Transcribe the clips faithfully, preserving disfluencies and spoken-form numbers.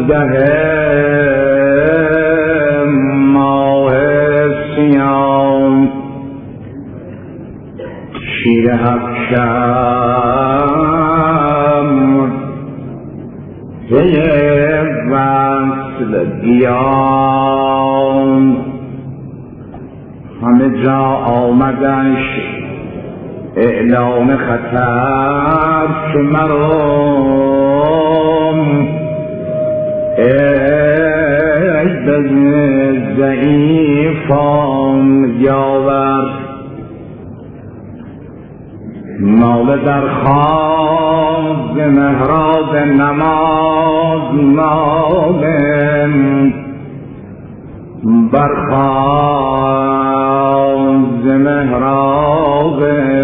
چهارده ماه سیام شیر افشم پی وصل بیام همه جا آمدش اعلام خطر که مرام ای ضعیفان یاور ناله در خواب محراب نماز ناله برخواز محراب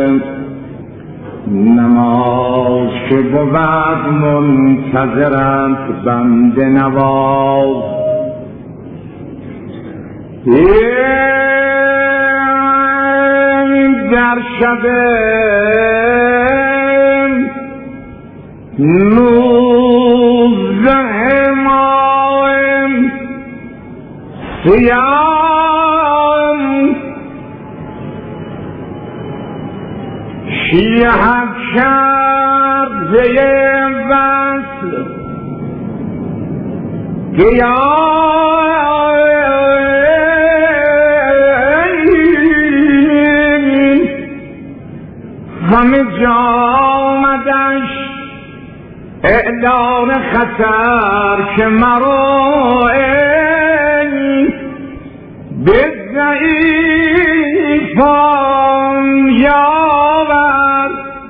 نماز که بود منتظرت بند نواز در شب نوزده ماه سیام شیعت کرده وصل قیام همه جا آمدش اعلان خطر که مرو به ضعیفان یاور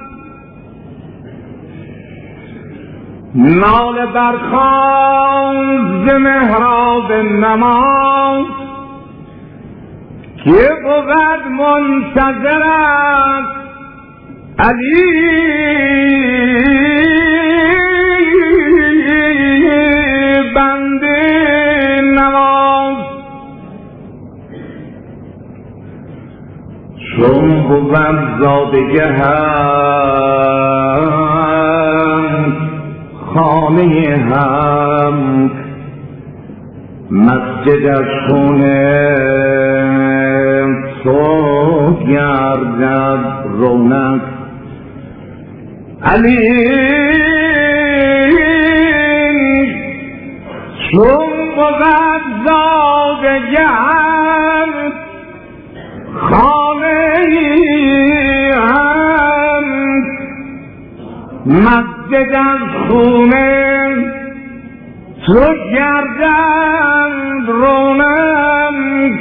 ناله برخواز محراب نماز که بود منتظرت علی بنده نواز چون بود زادگه هم خانه هم مسجد از خونه تو گردد رونق علی چون بود زادگه هم خانه هم مسجد از خونه تو گردد رونق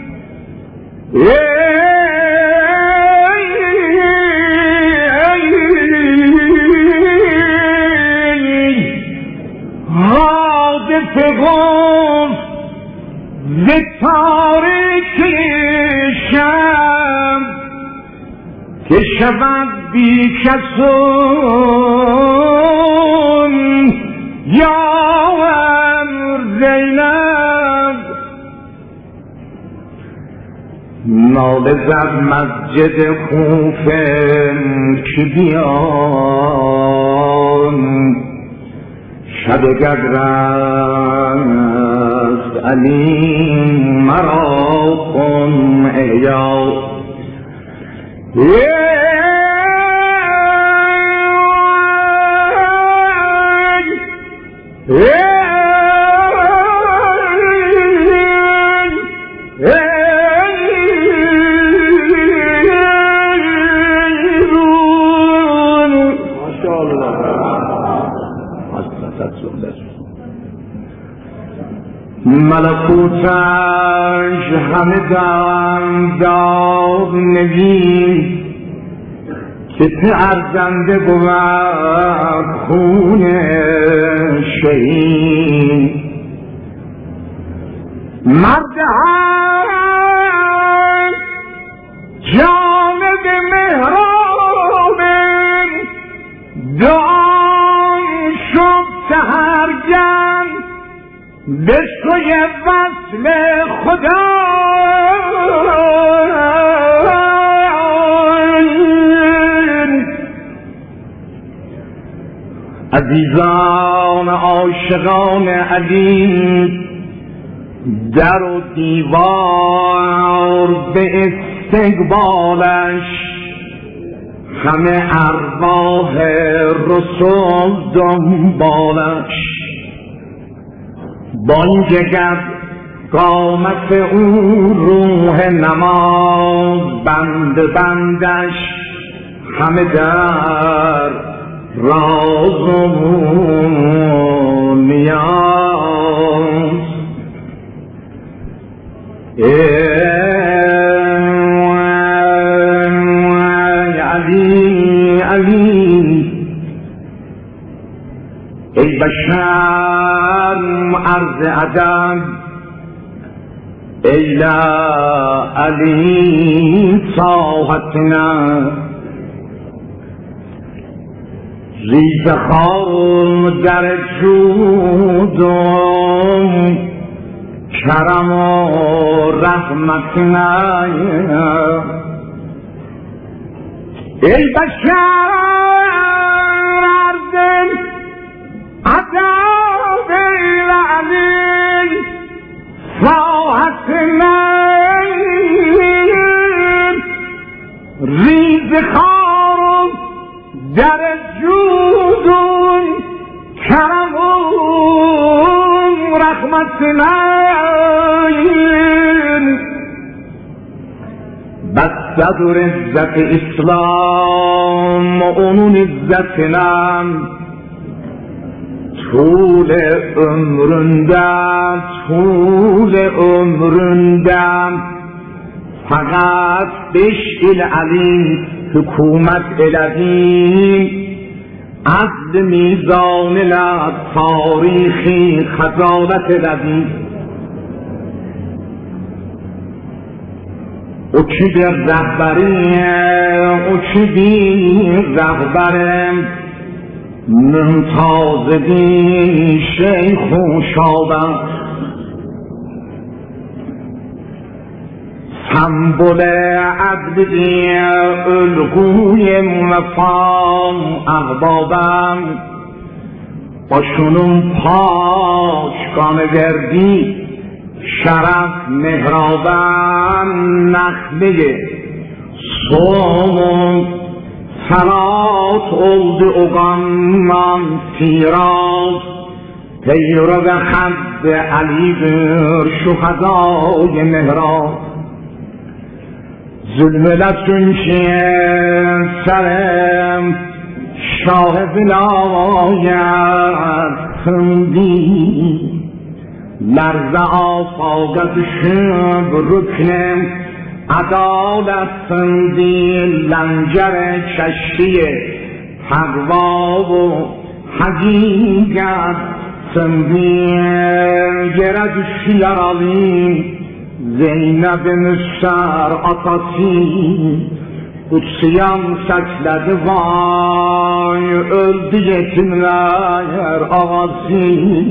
حادث گفت ز تاریکی شب که شود بی کسون یاور زینب ناله زد مسجد خوفه که بیان شب گدرست علی مرا کن احیا ملکوتش همه دم داد نگی که ته ارزنده بود خون شهید مرد هم جانب محراب دعا شد سحرگن به سوی وصل خدا عزیزان عاشقان علی، در و دیوار به استقبالش، همه ارواح رسول دنبالش. بانگگر قامت او روح نماز، بند بندش همه در راز و نیاز. علی علی ای بشر عرض ادب، ای لا علی طاعتنا. ریز خار در جودم، کرم و رحمتنا. ای بشر عرض ادب، ای لا علی طاعتنا. ریز خار در جودون، کرم و رحمتنا. بس صدر عزت اسلام و اونون عزتنا، طول عمرنده طول عمرنده فقط بشکل علی حکومت الهی. عدل میزان لب تاریخی خجالت الهی. او کی در رهبری او کی بی رهبر، ممتازگی شیخ و شابه. سمبل عدلی الگوی وفا احبابم، با شنون پاشگان گردی شرف مهرابم. نخله صوم صلات oldu oğanman tiraz، پیرو خد علیdir şu hazای مهراب. zulmüle çünkü serem şah vilayet kıldı. Lerze afaga düşüp rüknem adalet sındı. Lancere çeşriye takva bu hakikat sındı. Yere düşüler alayım Zeynep Müster atası. Kutsiyam səslədi vay, öldü yetimlər ağası.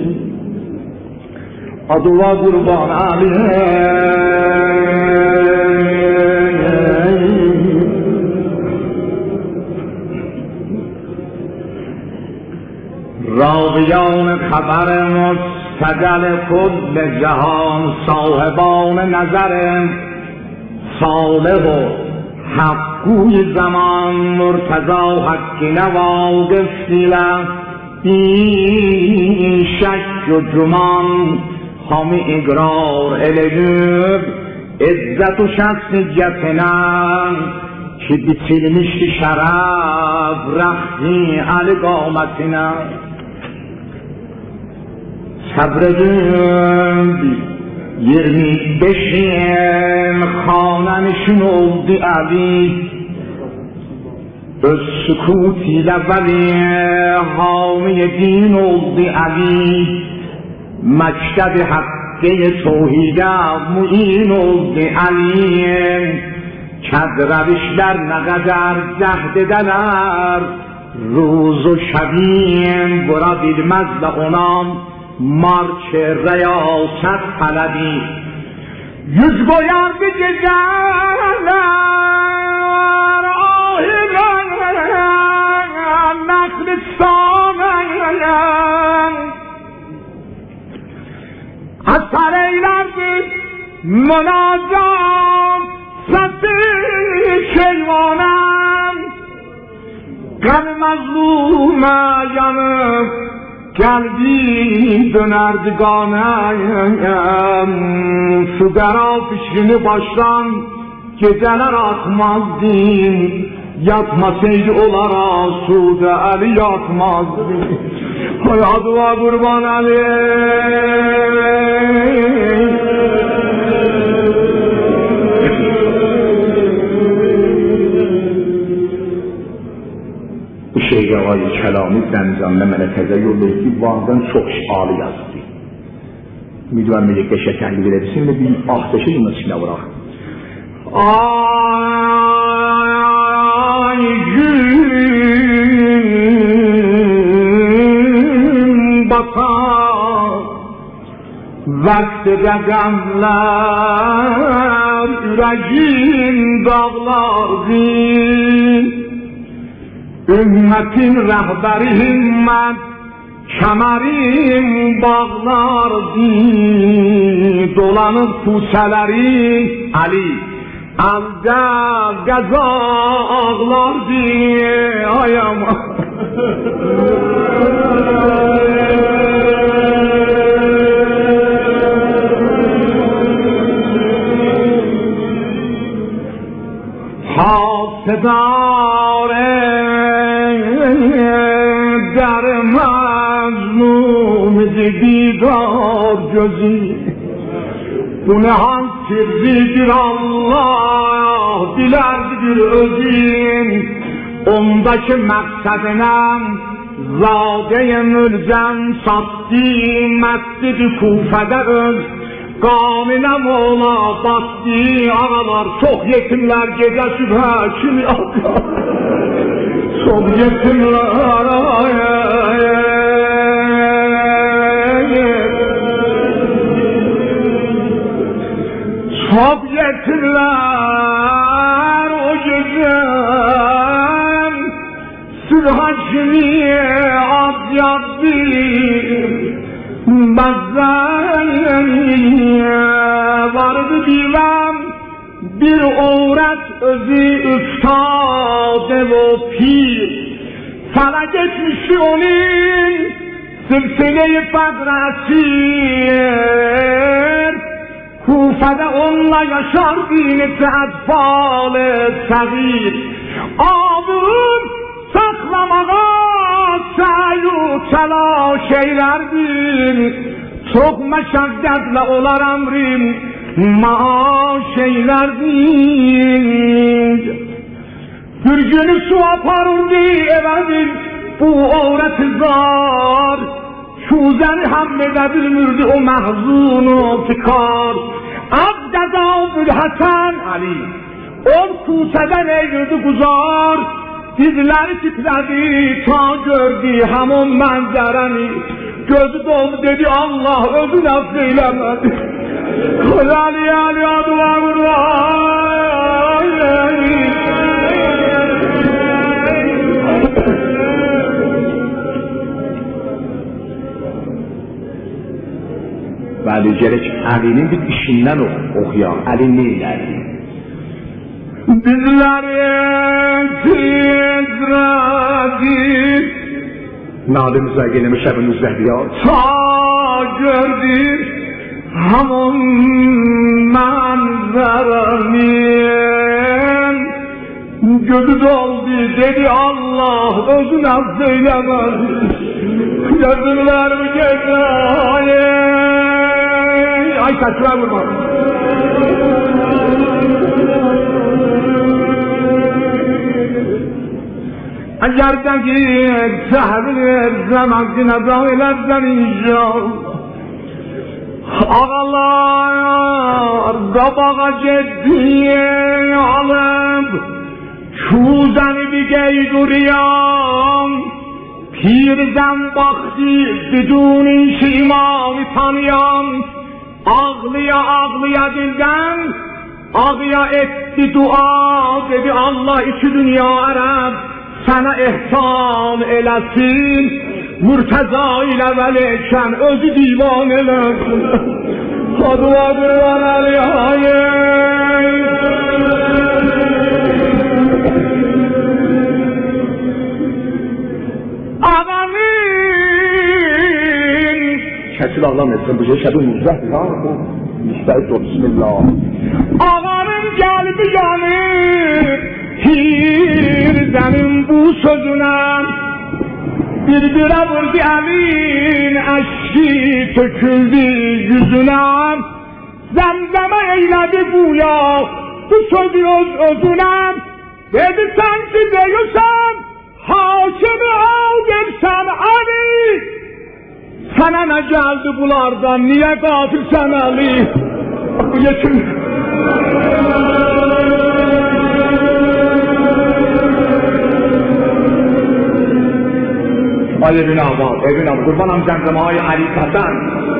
Adıva qurban Ali. راویان خبر مستجل کل جهان، صاحبان نظر صالح و حقوی زمان، مرتضا حق نواقف دیلم بی شک و جمان. حامی اقرار eleyip عزت و شخصیتنا ki bitilmişti şeref rahmi ali qametine. Sabredin yirmi beşin xananişin oldu Ali. Öz sükutiyle veli hami din oldu Ali. Mekteb-i hakkı tevhide muin oldu Ali. Kedrevişler ne kadar cehd edeler, روز و شبیم برا bilmez de onam marş ریاست طلبی. Yüz koyar bir geceler ahiren naklistanın اثر ایلرد مناجات ستی کیوانم قلب مظلوم yanıp geldi dönerdganım şu dera fişini baştan geceler atmazdım yatmasaydı olara Sude Ali yatmazdı hayatıma kurban Ali bu şeyh ağay Kəlami Zəncanlı mənə təzə yol etdi Van'dan çox şialı yazdı müdüvən mələkə şəkənli verəbilsin və bir ahdeşə yunun içinə vuraq ay gün batar vakti qəzəmlər ürəyin dağlardı ümmetin rehberi himmet kemerim bağlardı dolanıp puseleri Ali elde gaza ağlardı ayama hasedare در مظلوم دیدار جزی günahın sirridir Allah bilərdir özün ondaki məqsədinəm zadəyə mülzəm satdi məscid-i Kufədə öz qanunəm ola bastı ağalar çox yetimlər gecə sübhə kimi atlar çok yetimler çok yetimler o gece sürhacniye ad yazdı bazen vardı divan bir avret özü üftade ve pir felak etmişti onun silsile-i fedresir Kufede onunla yaşar dineti etfal-ı sagir ağır saklamağa sayu telaş eylerdir çok meşakkatle olar emrim maaş eylerdir bir günü su aparırdı evedir bu avret-i zar şuzeni hammedebilmirdi o mahzunu fikar Abdedabül Hasan Ali on kuseden eğirdi guzar dizleri titredi ta gördü hamon manzareni gözü doldu dedi Allah özün affeylemedi Ali Ali adıma Bəli, gerek Ali'nin bir işinden okuyan Ali ne ilerdi? Dizlerin titredi Nadımıza gelemiş evimizde diyor ta gördü hamon manzaranin gözü doldu dedi Allah özün affeylemez gözümler mi gece ay saçma vurma Yerdeki sehrir zaman zinada ilerden inşallah Ağalar kabağa ciddiye alıp Şuzeni bir geyduriyan Pirden baktı biduni şimanı tanıyan Ağlıya ağlıya dilden Ağıya etti dua dedi Allah iki dünya Arab sana ihsan eylesin Murtaza ile veleyken özü divaneler Kadva durvan alihayı Ağanın Kesil ağlamayasın bu şey şəbi müzrəhdir ha müstəhid ol bismillah Ağanın gəlbi yanır Hirdenin bu sözüne Bir-birə vurdu əlin Əşki töküldü yüzüne Zəmzəmə eylədi buya Bu sözü öz özüne Dedi sen ki deyirsən Hakimi al dersən Ali Sənə nə gəldi bulardan Niyə qafilsən Ali Yetim Ay evin ağa, evin ağa, kurbanam Zemzem'e ay Ali Hasan.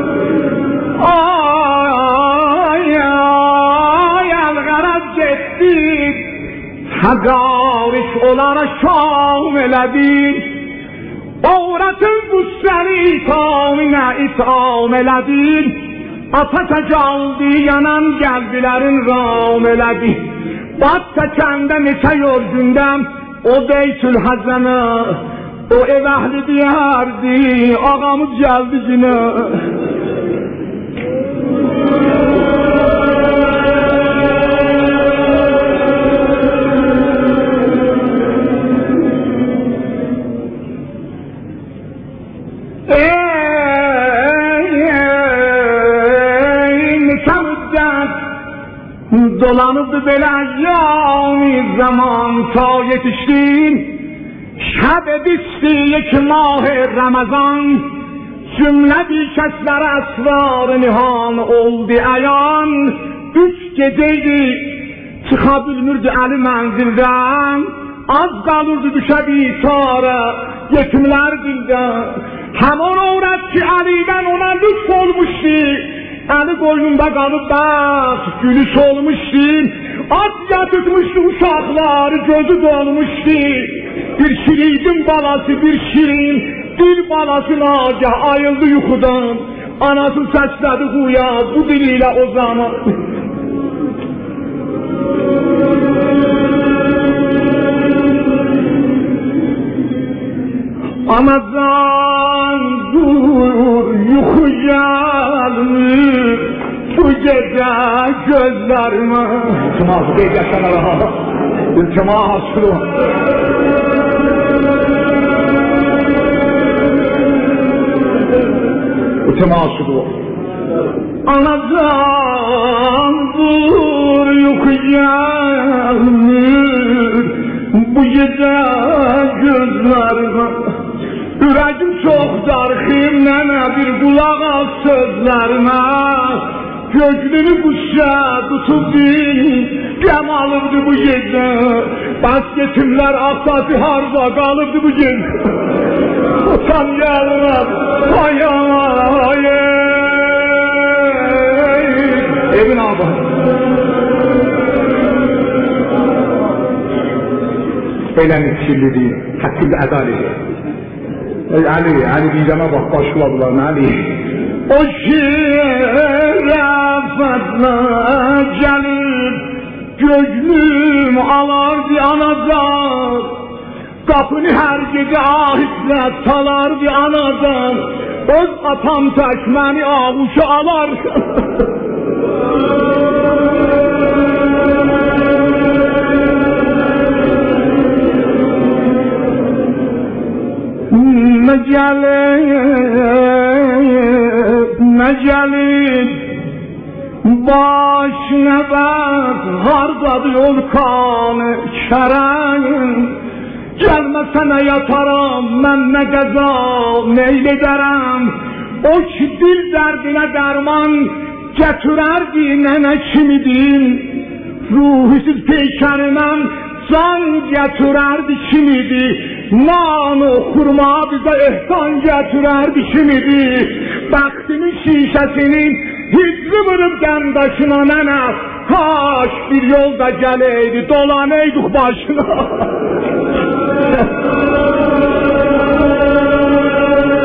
Ay ay algaraz getdik, Hagarik olara şam eledin. Avratın bu seni itamine itam eledin. Ateşe caldı yanan geldilerin ram eledi. Bak çəkəndə neçə yorgündəm, o Beytül Hazanı. O ev ehli diyardi, ağamız geldi yine. Ey, ey, neçə müddət dolanıbdı belə yâmi zaman ta yetiştin. Şب بیستی یک ماه رمضان Cümle bir kəslər əsrar nihan oldu əyan Üç geceydi çıxa bilmirdi əli mənzildən Az qalırdı düşə bitara yetimlər dildən Həman övrət ki əlidən ona lütf olmuşdu Əli qoynunda qalıb bəx gülü solmuşdu Az yatırmışdı uşaqlar gözü dolmuşdu Bir şirin balası bir şirin Dil balası nagah ayıldı yuxudan Anası səslədi quya bu diliyle o zaman Anacan dur yuxu gelmir Bu gece gözlerime İltimas deyip yaşanara İltimas şunu Temasıdır. Anacan dur yuxu gelmir Bu gece gözlerime Ürəkim çox darxım nənə bir qulaq al sözlərime Göklünü quşa tutub bil Qəm alıbdı bu gece Bas yetimlər asası harda qalıbdı bu gece Utan gəlməm Ay ay Evin abi Eləmi kirlidir Hakkında ədalidir Ey Ali, Ali diyeceğime bak başladılar Ali O şirafatla gelip Gözlüm alardı anadan Kapını her gece ahitle salardı anadan Öz atam tekmeni avuşa alar Ne gelip, ne gelip Başına bak, hardadır yol kanı şərəyin Gəlməsənə yataram, mən nə qəza neylədərəm O ki dil dərdinə dərman gətirərdi nənə kimidir Ruhsuz peykəriməm can gətirərdi kimidir Nan o xurma bizə ehsan gətirərdi kimidir Bəxtimin şişəsinin hicri vırıb qəmdaşına nənə Kaş bir yolda gələydi, dolanaydık başına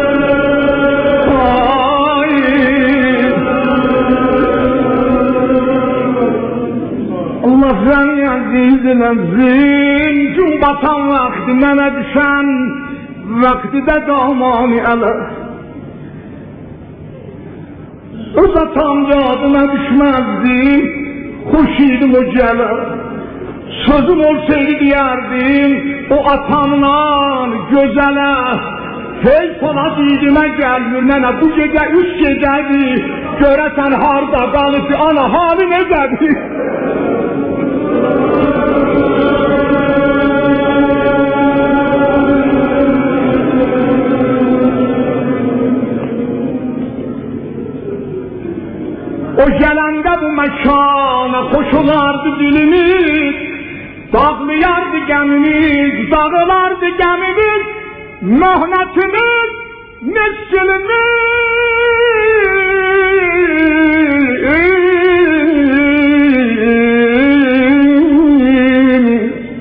دلم زین جون بطن وقتی منه düşen وقتی de damani ele uzatan yadına düşmezdim hoşiydim o gele sözüm olsaydı diyerdim o atamdan gözele hey sana didime gelmir nene bu gece üç geceydi göresen harda kalıp ana hali ne dedi o gelende bu mekana koşulardı dilimiz dağlayardı gemimiz dağılardı gemimiz mühnetimiz mescilimiz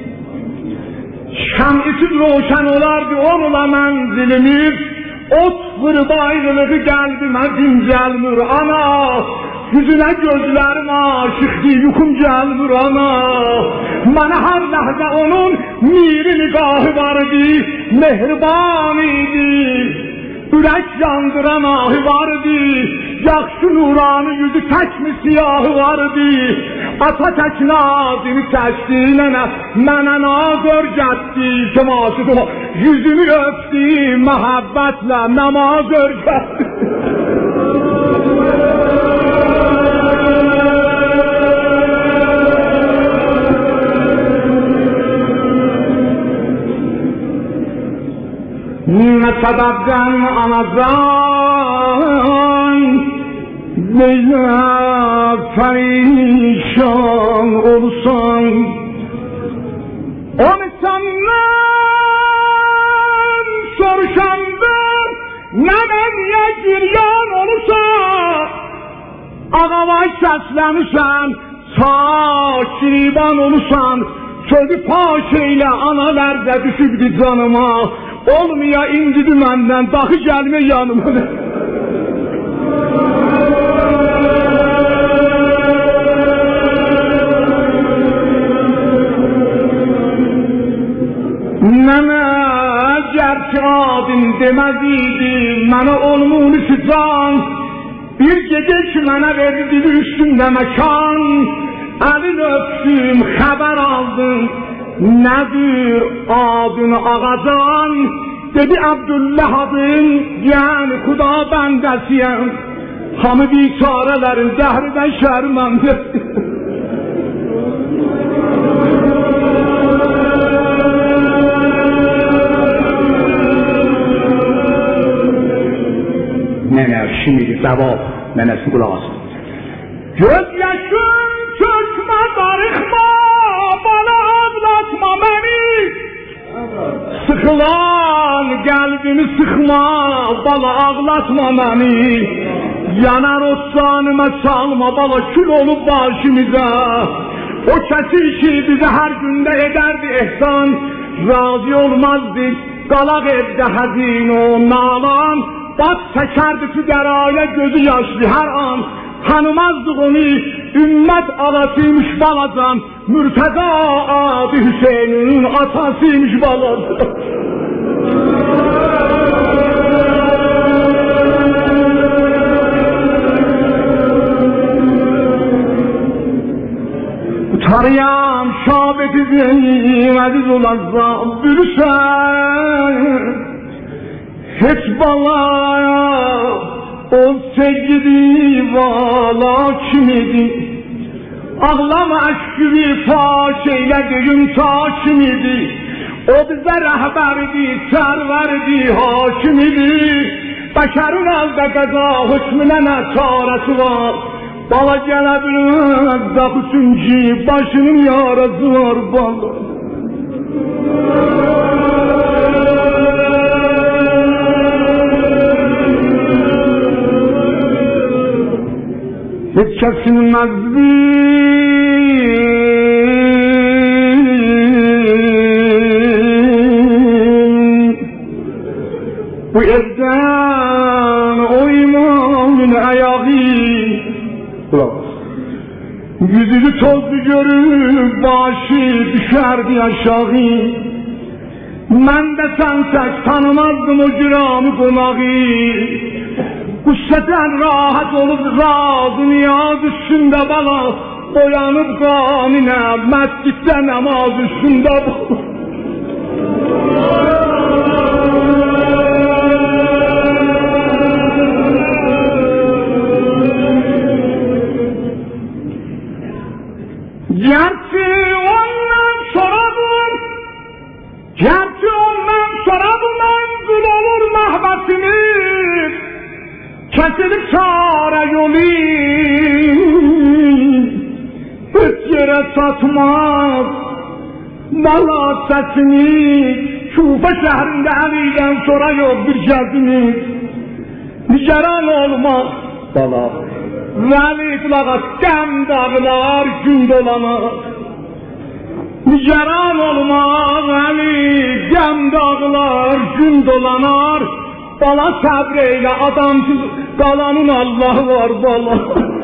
şem'isiz roşen olardı onunla menzilimiz ot fırda ayrılığı geldi medim gelmir ana yüzüne gözlerim aşıktı yukum gelmir ana bana her lahza onun miri nigahı vardı mehriban idi ürek yandıran ahı vardı yakşı nuranı yüzü tek mi siyahı vardı ata tek nazimi seçti nene mene nazör getti semasıdı yüzümü öptü mehabbetle namaz örgetti ne sebepten anadan böyle perişan olsan onu senden soruşandım ne menye giryan olursa ağavay seslenirsen saçriban olursan çölü paşeyle analerde düşürdü canıma olmaya indi dümenden dahi gelme yanıma nene gerçi adın demez idi bana olmuğunu sıcan bir gece ki bana verdi üstünde mekan elin öptüm haber aldım nedir adını ağacan dedi Abdullah adın yani Kuda bendesiyem hamı biçarelerin zehriden şermendir nene şimdi cevap nenesi kulağız gözyaşım çökme darıkma bana anlatma beni sıkılan kalbimi sıkma bala ağlatma beni yanar o canıma çalma bala kül olup başımıza o kesin ki bize her günde ederdi ihsan razı olmazdık kalak evde hazin o nalan bak çekerdi fügeraya gözü yaşlı her an tanımazdık onu ümmet alasıymış balacan Mürteza adı Hüseyin'in atasıymış balacan utanıyam şabeti zeyim aziz olazza bülüşen hiç balaya o sevgili vala kimidi ağlama aşkı faş eylediğim ta kimidi o bize rehberdi serverdi hakimidi beşerin elde gaza hükmüne ne çaresi var bala gelebilir de üçüncü başının yarası var bala hiç kesilmez bu evden o imanın ayağı yüzünü tozlu görüp başı düşerdi aşağı. Ben de sen tek tanımazdım o ciranı konağı. Kuşseten rahat olup razı niyaz üstünde bana, boyanıp kanine mescitte namaz üstünde bana. Gerçi ondan sorarım, gerçi ondan sorarım menzul olur mahbetimiz, kesilip çare yolu, üç yere satmaz bala sesini, Şufa şehrinde Ali'den sonra yok bir geziniz, niceran olmaz bala. Veli kulağa dem dağlar gün dolanır, niceran olmaz veli dem dağlar gün dolanar, bala sabreyle adamsız kalanın Allah var bala.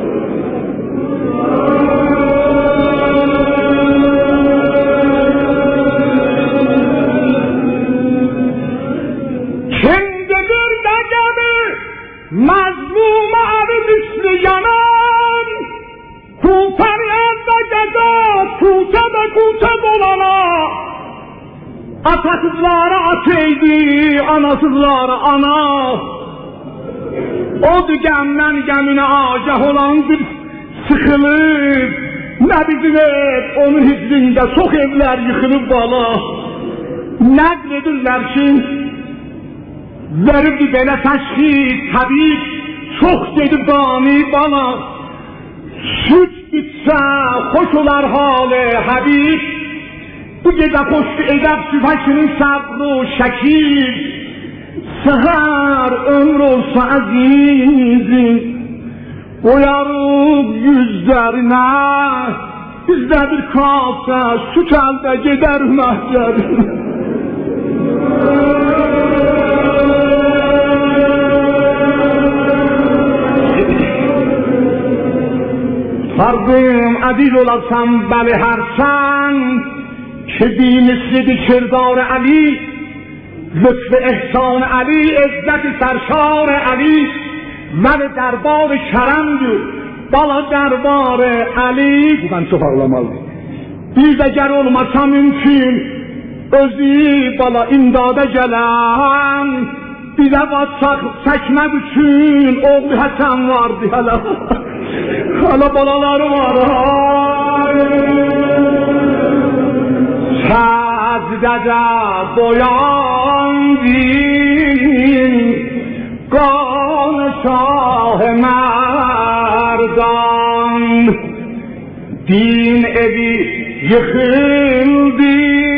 Kimdidir de gelir mazlum arı misli yanan, kul feryanda gece kuçada kuça dolana, atasızlara ateydi anasızlara ana. Odu gemden gemine agah olan bir sıkılıp, ne bizim ev onun hizrinde çok evler yıkılıp bala. Nakledirler ki verirdi belə təşxis, təbib, çox gedib dani bana. Süt bitsə, xoş olar halı həbib, bu gecə xoşdu edəb sübhəkinin səbru şəkil. Səhər ömür olsa əzizim, qoyarıq yüzlərinə, bizdə bir kafə, süt əldə gedər məhcərinə. Fardım aziz olasam bəli hərçənd ki bimislidir kirdar Əli, lütf ehsan Əli, izzət sərşar Əli, vəli dərbar kərəmdir bala dərbar Əli. Bu mən çox ağlamalıdır. Bir də gər olmasa mümkün özü bala imdada gələn, bizə vatsaq çəkmək üçün oğlu Həsən vardı hələ. Hala balaları var. Səzdədə boyandı qan şah mərdan, din evi yıkıldı,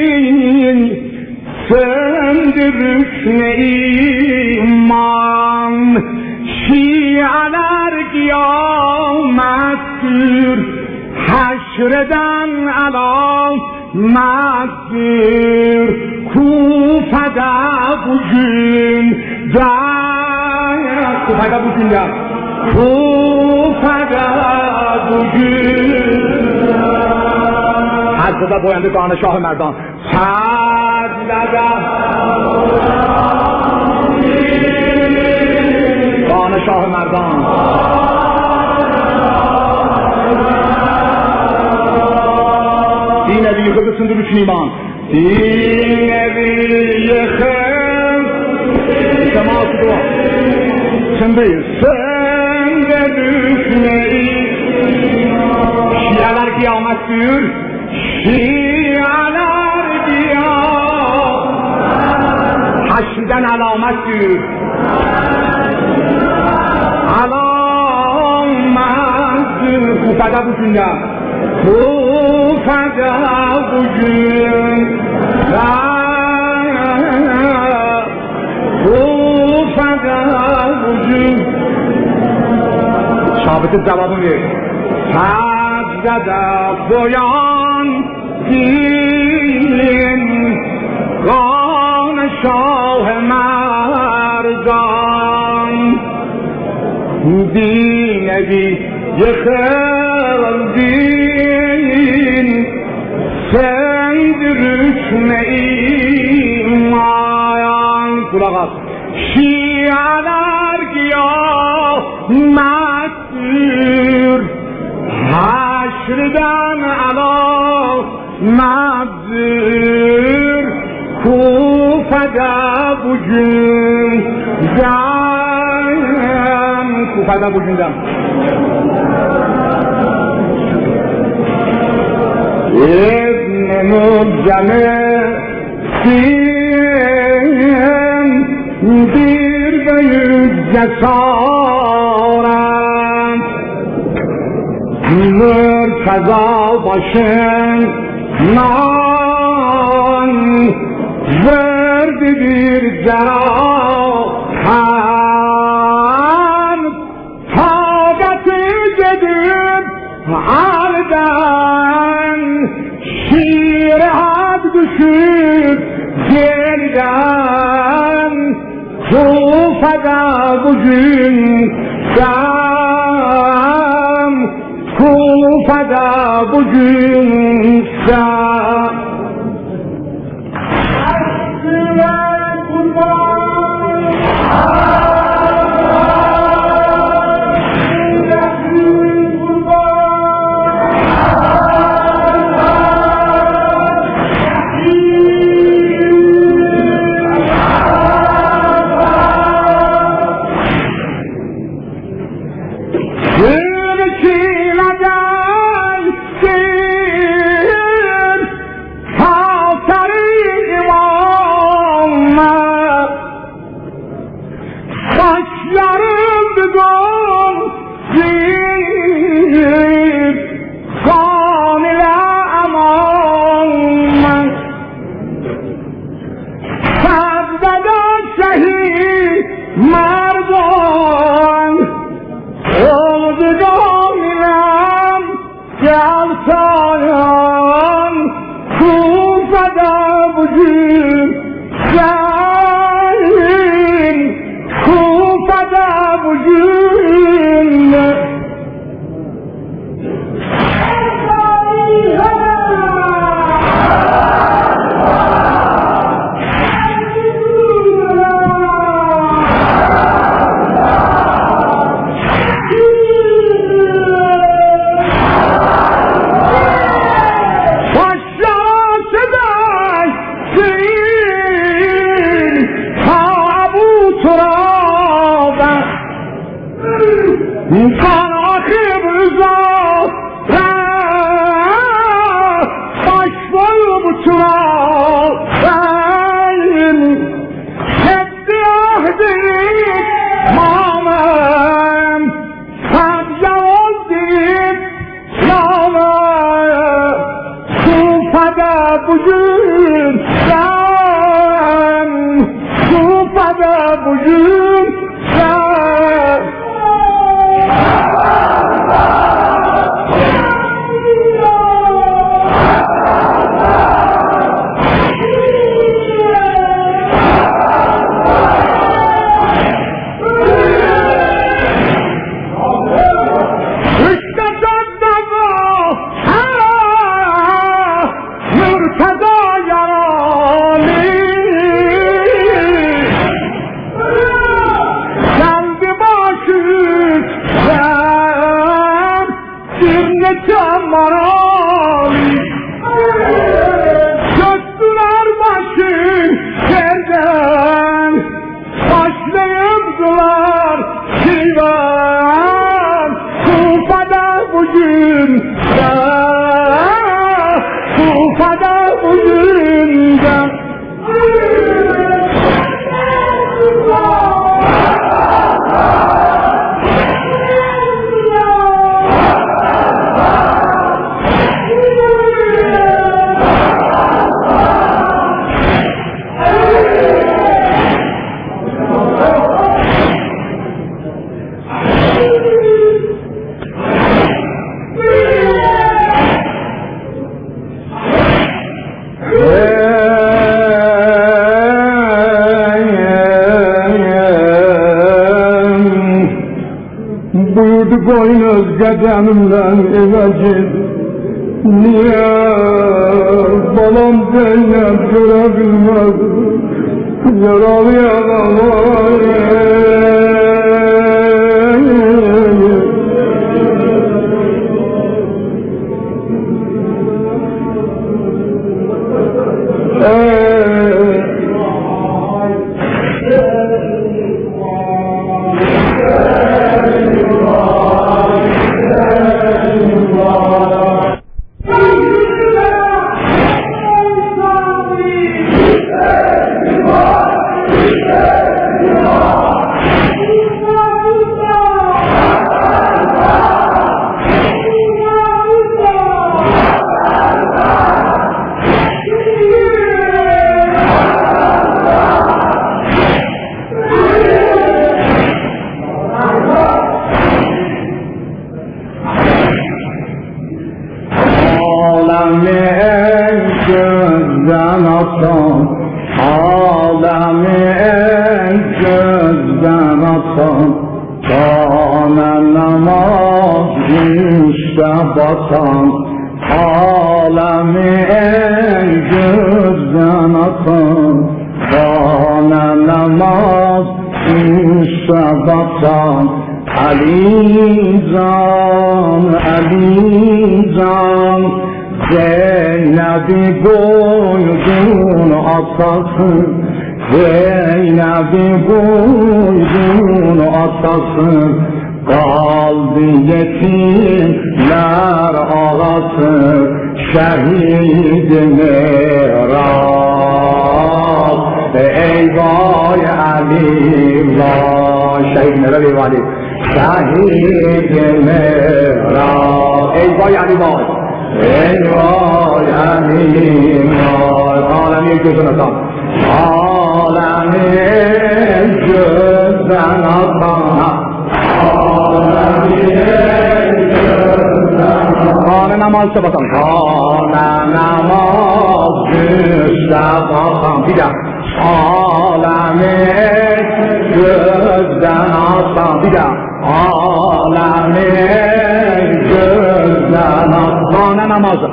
söndü rükne iman, şialar kıyamettir, haşreden alamettir, Kufa'da bugün de, Kufa'da bugün de, Kufa'da bugün Həzzədə boyandı qanı Şah-ı Mərdan, Həzzədə qanı Şah-ı Mərdan, din evi yıkıldı sındır üçün iman, din evi yıkıldı seması dua sındır sındır üçün iman, şialar kıyamet diyor, şialar kıyamet haşrden alamet diyor, alamet diyor. Kufa'da bugün ya, Kufa'da bugün Kufa'da bugün Şabitin cevabını ver. Səzdədə boyan din qan-ı Şah-ı Mərdan, din evi yıkıldı, din sendir hükmeyim ayan kulak şialar kıyamettir haşrdan alamettir Kufada bugün zam Kufada bugün zam İbn-i Mücemessin bir büyük cesaret Mürteza başından verdi bir cerahat tağatı gidip halden şirat düşüp gelden Kufada bugün sen Kufada bugün sen buyurdu koyun öz qədəmimlə evə gir. Niye balam Zeynep görə bilməz yaralı yaralı batan alemi en gözden atan bana namaz işe batan Ali Can, Ali Can Zeynep'i koydun atası Zeynep'i koydun atası kaldı yetimler ağası şehid Merab ey vay Ali vay şehid Merab ey vay şehid Merab ey vay Ali vay ey vay Ali vay alemi gözün atan alemi gözden atan Kâne namaz sabatan Kâne namaz sabatan Bir daha Alemi gözden atan Bir daha Alemi gözden atan Kâne namazı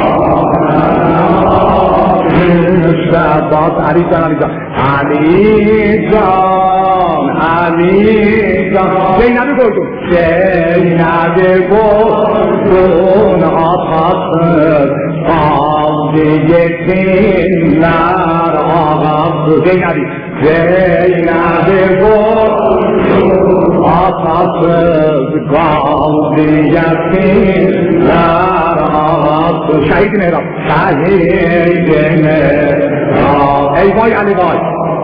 Sabat Ali Can Ali Can Ali Can Ali Can Zeynep'i koydum Zeynep'i koydun atası kaldı yetimler ağası Zeynep'i Zeynep'i koydun atası kaldı yetimler ağası Şehid Merab Şehid Merab ey vay Ali vay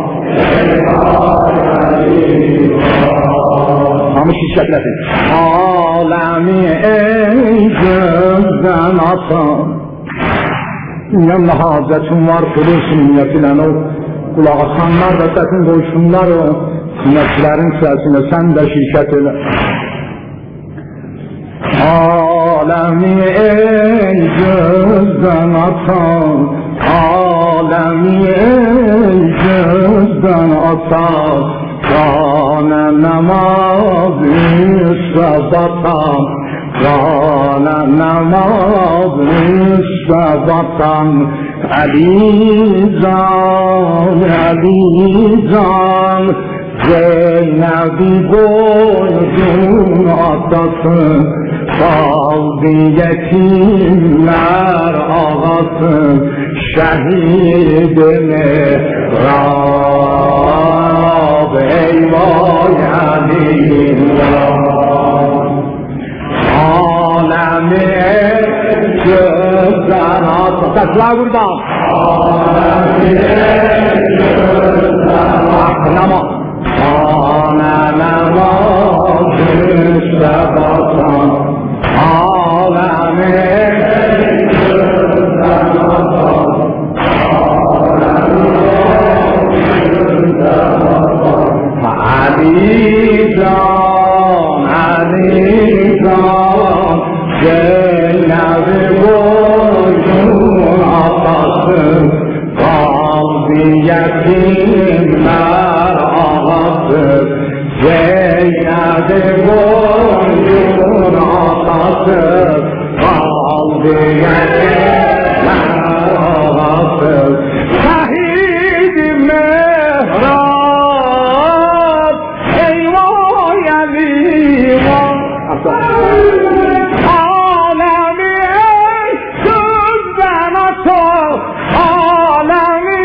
Namus şişetlesin alemi ey gözden atan Yanına hazetin var kılırsın niyetilen o kulağa sanlar da sesin koysunlar o sinetçilerin sesine sen de şişet ile alemi ey gözden atan alemi ey gözden atan Kâne namaz üstə batan Kâne namaz üstə batan Ali Can, Ali Can Zeynep'i koydun atası kaldı yetimler ağası şehid Merab ey vay alillah alemi gözden atası Sesler buradan alemi gözden atası Kâne namaz üstə batan alemi gözden atan Ali Can, Ali Can Zeynep'i koydun atası kaldı yetimler عالمی جزدن تو عالمی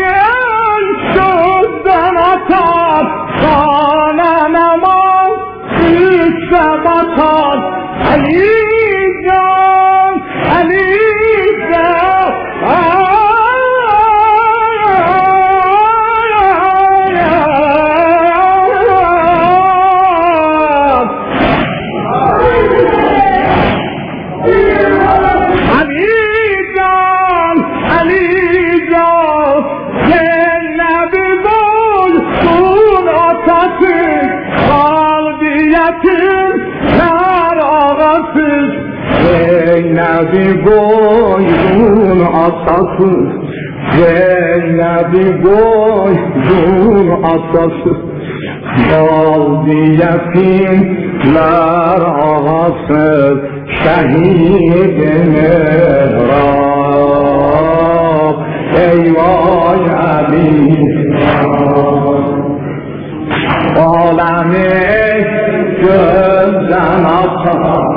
جزدن تو خانه نماز بیش بطان علی جان علی جان Zeynep'i boydun atası, Zeynep'i boydun atası, kaldı yetimler ağası, şehidin Rab, eyvah Ali, alemi gözden atar.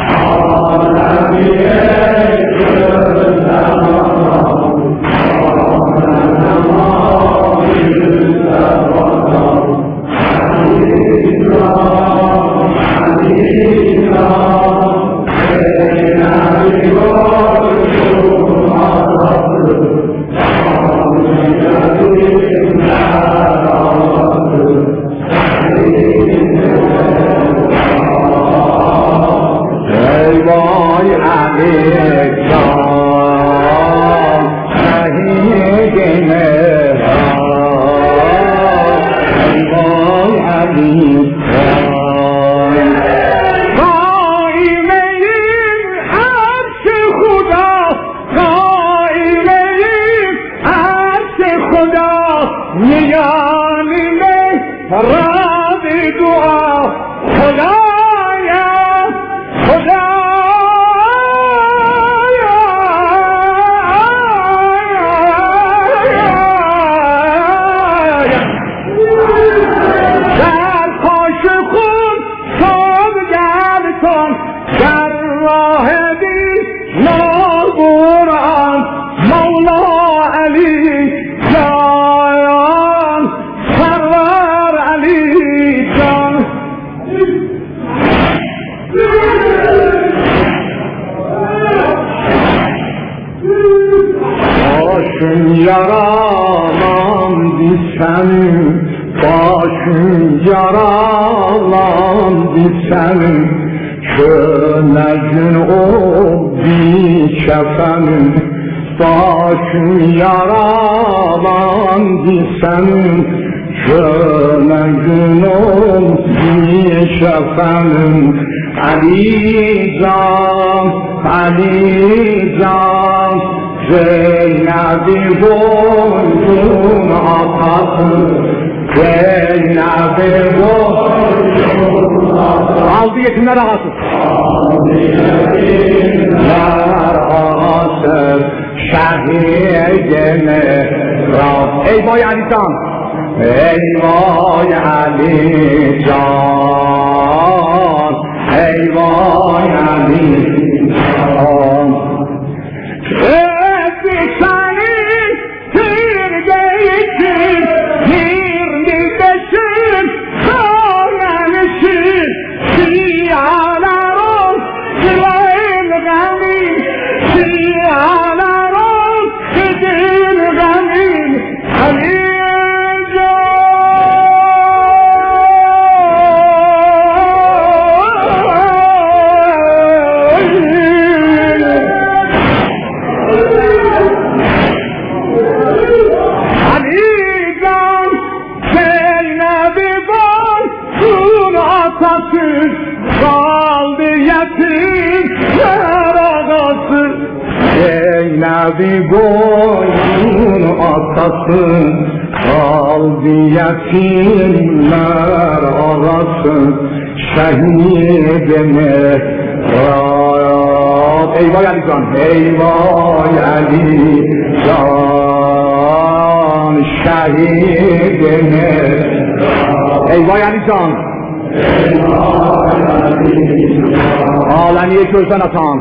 Yetimler arası şehidin Rab. Eyvah Ali Can, eyvah Ali Can, şehidin Rab. Eyvah Ali Can, eyvah Ali عالمی gözden atan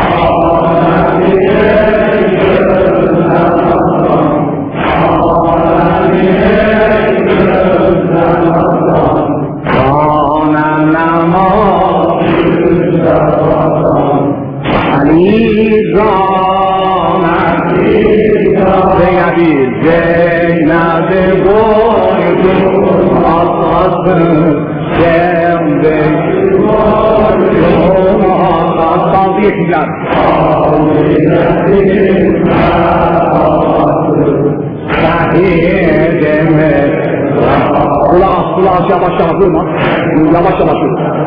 Zeynep boydu atlasın Zemde boydu atlasın Diyekler Şehidimi Kulağız kulağız yavaş yavaş durma Yavaş yavaş durma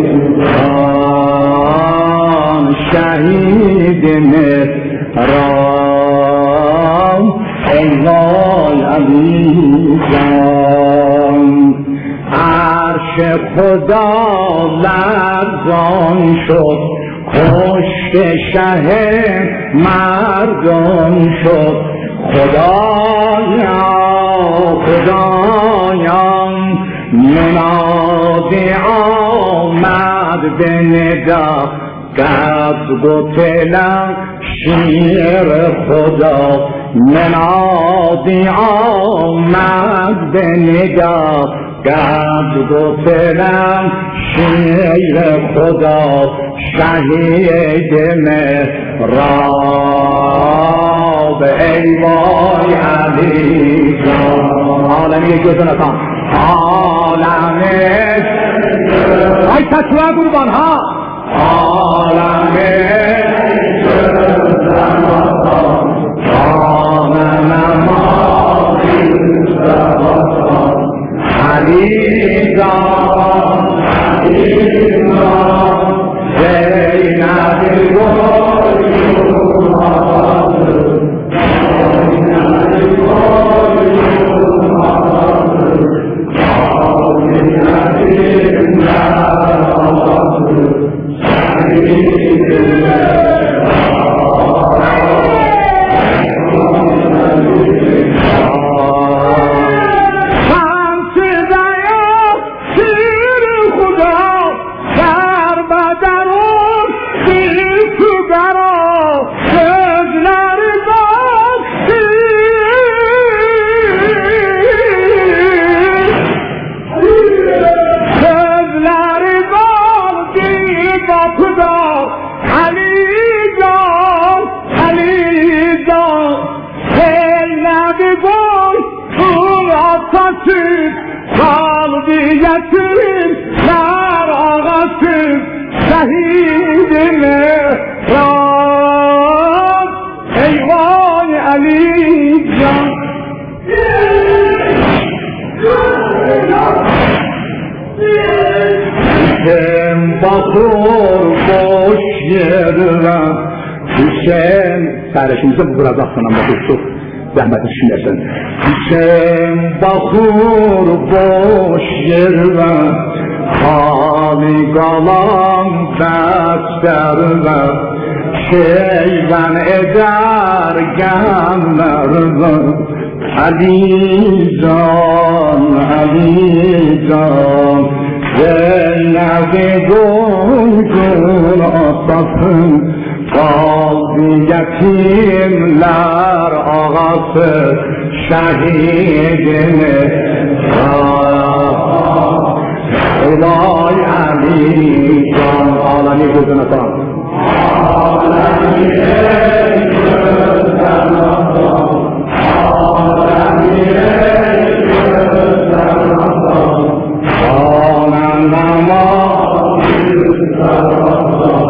Şehidimi Ram Eyvay Alizan Arş Khuda lرزان شد کشت شه مردم شد خدایا خدایا منادی آمد به ندا قد قتلم شیر خدا منادی آمد به نگاه قد قتلم شیر خدا شهید مهراب ایوای علی عالمی gözden atan عالمی ay taşığa kurban ha عالمی gözden atan Alizan, Alizan, Zeynep boydu atlasın, Zeynep boydu atlasın, Zeynep'imden atlasın, Zeynep'imden Yetimler ağası şehidime Rab eyvay Alican Hüseyin bakır boş yerine Hüseyin Sərəşimizə bu biraz axsanan bakır zəhməti düşünərsən Hüseyin baxır boş yerə Xali qalan dəstərlə Şeyvən edər gəmlərlə Alizan, Alizan Zeynəbi qoydun atlasın Qaldı yetimler ağası şehidini Ulay Ali Can alemi gözüne tan Alemi gözüne tan Alemi gözüne tan Anan namaz gözüne tan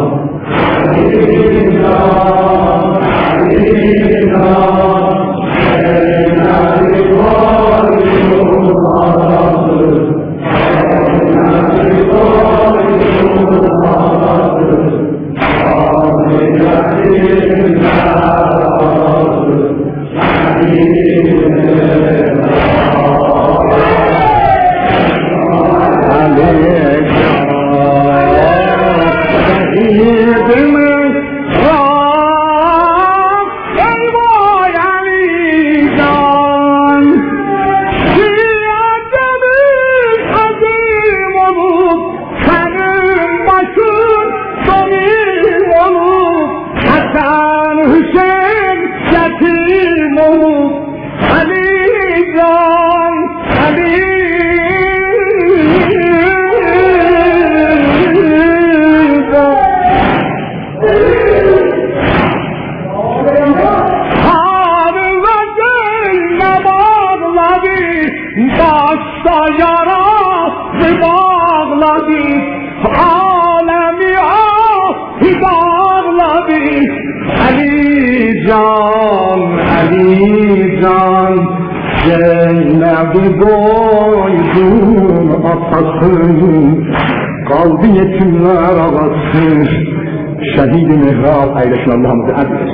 جان علی جان زینب boydun atasın kaldı yetimler ağası şehid-i mihrab eylesin Allah'ımızı aziz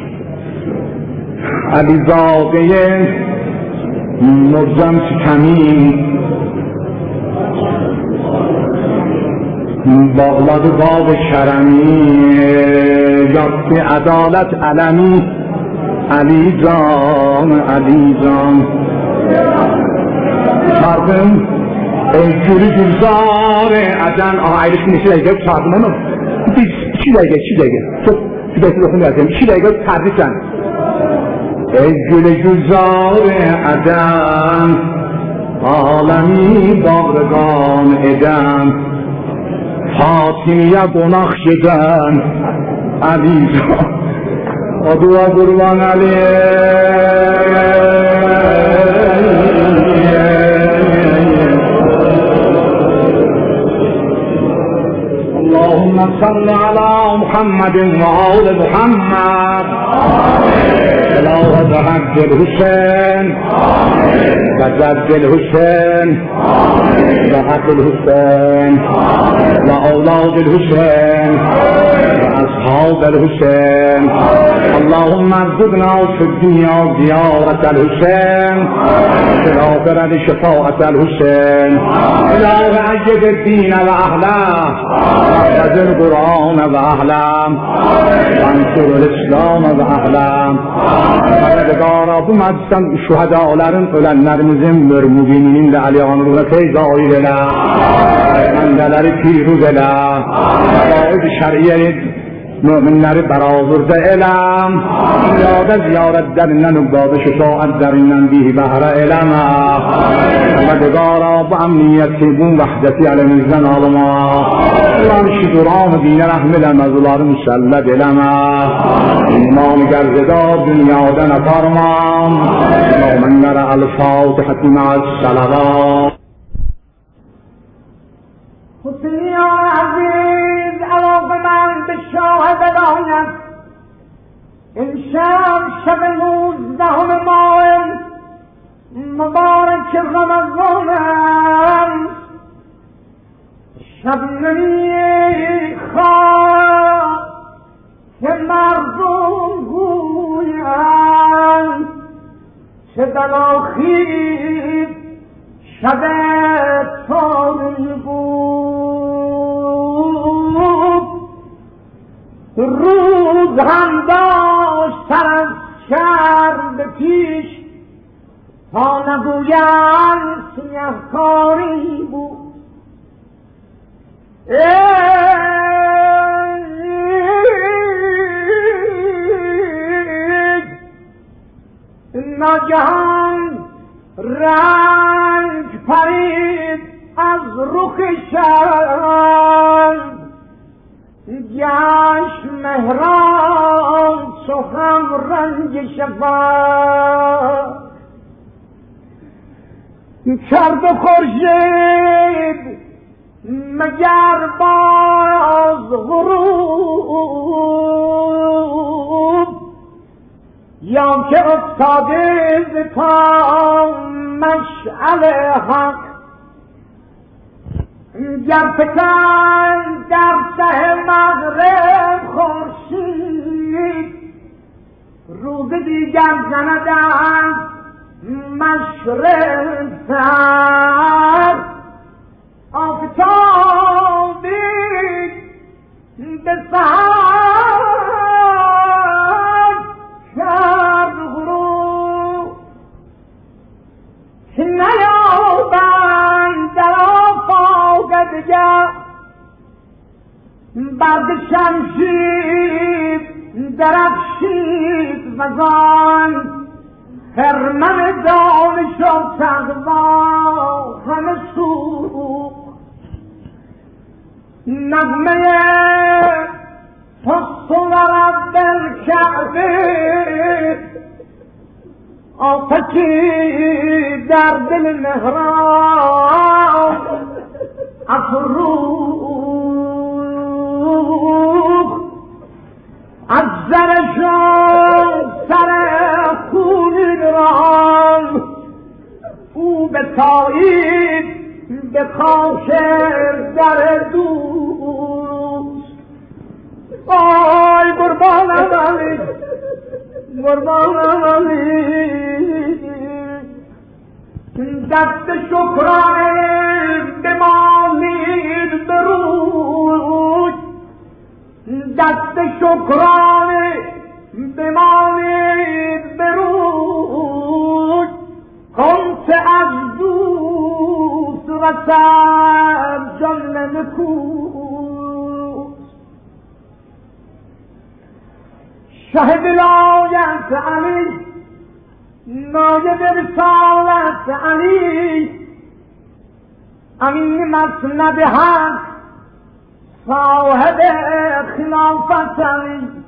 Alizade مجزم ستمی باغladı bab کرمی یافت عدالت علمی علی جان علی جان çarpım ey gülü gülzar eden aha ayrısını iki dakika çarpım onu biz iki dakika iki dakika çok bir dakika okumayacağım iki dakika terdisen ey gülü gülzar eden alemi bağrıgan eden Fatimiye konak giden Ali Can o dua kurban Ali Allahümme salli ala Muhammedin ve ali Muhammed Selahat Hakkil Hüseyin ve Ceddil Hüseyin ve Hakkil Hüseyin ve Avladil Hüseyin ve Ashabel Hüseyin Allahümme erzugna fi dünya ziyaretel Hüseyin fi l'âhireti şefâetel Hüseyin İlâhe eccedid dîne ve ahlah واحفظ القرآن وأهلم وانصر الإسلام وأهلم Pərvərdigara bu məclisdən şühədələrin, ölənlərimizin, mürmümininin də əliyanlarına feyzail elə, məndələri piruz elə, qaid-i şəriyyəni müminləri bərazırda eləm, dünyada ziyarətlərindən, übbadı şüfaətlərindən bihi bəhrə eləmə, Pərvərdigara bu əmniyyəti, bu vəhdəti əlimizdən alma, Allah'ın şüduranı dinə rəhm elə, məzuları müsəlləd eləmə, iman-ı gərzədar dünyadan aparmam, müminlərə əl-Fatihəti mə'əs-sələvat. حسین عزیز علاقه من به شاهد باید این شب شب نوزدهم ماه مبارک رمضان شب نمیخواد که مردم گویند چه دلاخیر شب تاری بود روز هم داشت سر از شرم پیش تا نگویند سیهکاری بود ناگهان رنگ پرید از رخ شب گشت مهران چو هم رنگ شفق کرد خورشید مگر باز غروب یا که افتاده ز پا مشعل حق گر فکند در ته مغرب خورشید روز دیگر زندند مشرق سر آفتابی به سحر کرد غروب که نیابند در آفاق دیگر برد شمشیر درخشید وزان خرمن دانش و تقوا همه سوخت نغمه پست و رب الکعبه آتشی در دل محراب افروخت از زرشان قربان علی دست شکرانه بمالید بروی دست شکرانه بمالید بروی کنچه از دوست رسد جان نکوش شهد لایت علی نایب رسالت علی امین مسند حق صاحب خلافت علی